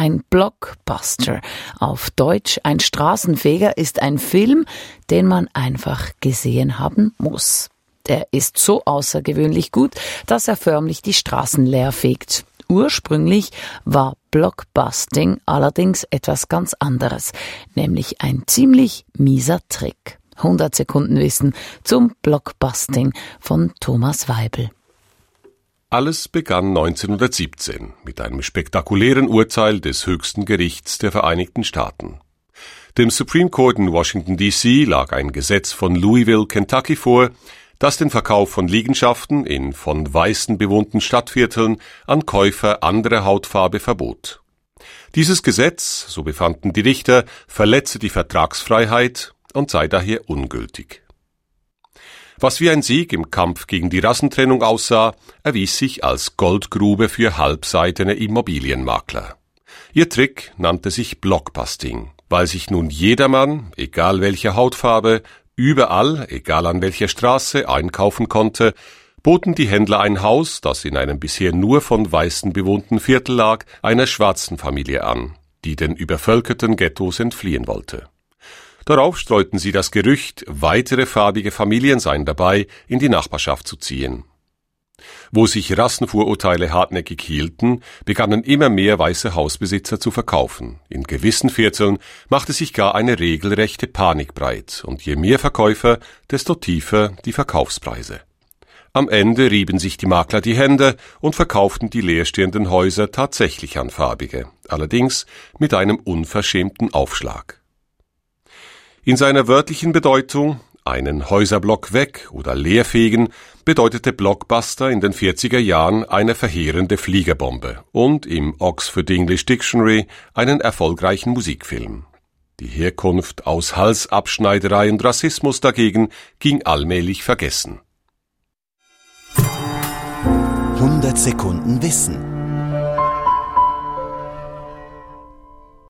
Ein Blockbuster, auf Deutsch ein Straßenfeger, ist ein Film, den man einfach gesehen haben muss. Der ist so außergewöhnlich gut, dass er förmlich die Straßen leer fegt. Ursprünglich war Blockbusting allerdings etwas ganz anderes, nämlich ein ziemlich mieser Trick. 100 Sekunden Wissen zum Blockbusting von Thomas Weibel. Alles begann 1917 mit einem spektakulären Urteil des höchsten Gerichts der Vereinigten Staaten. Dem Supreme Court in Washington, D.C. lag ein Gesetz von Louisville, Kentucky vor, das den Verkauf von Liegenschaften in von Weißen bewohnten Stadtvierteln an Käufer anderer Hautfarbe verbot. Dieses Gesetz, so befanden die Richter, verletze die Vertragsfreiheit und sei daher ungültig. Was wie ein Sieg im Kampf gegen die Rassentrennung aussah, erwies sich als Goldgrube für halbseitene Immobilienmakler. Ihr Trick nannte sich Blockbusting, weil sich nun jedermann, egal welche Hautfarbe, überall, egal an welcher Straße, einkaufen konnte, boten die Händler ein Haus, das in einem bisher nur von Weißen bewohnten Viertel lag, einer schwarzen Familie an, die den übervölkerten Ghettos entfliehen wollte. Darauf streuten sie das Gerücht, weitere farbige Familien seien dabei, in die Nachbarschaft zu ziehen. Wo sich Rassenvorurteile hartnäckig hielten, begannen immer mehr weiße Hausbesitzer zu verkaufen. In gewissen Vierteln machte sich gar eine regelrechte Panik breit, und je mehr Verkäufer, desto tiefer die Verkaufspreise. Am Ende rieben sich die Makler die Hände und verkauften die leerstehenden Häuser tatsächlich an Farbige, allerdings mit einem unverschämten Aufschlag. In seiner wörtlichen Bedeutung, einen Häuserblock weg oder leerfegen, bedeutete Blockbuster in den 40er Jahren eine verheerende Fliegerbombe und im Oxford English Dictionary einen erfolgreichen Musikfilm. Die Herkunft aus Halsabschneiderei und Rassismus dagegen ging allmählich vergessen. 100 Sekunden Wissen.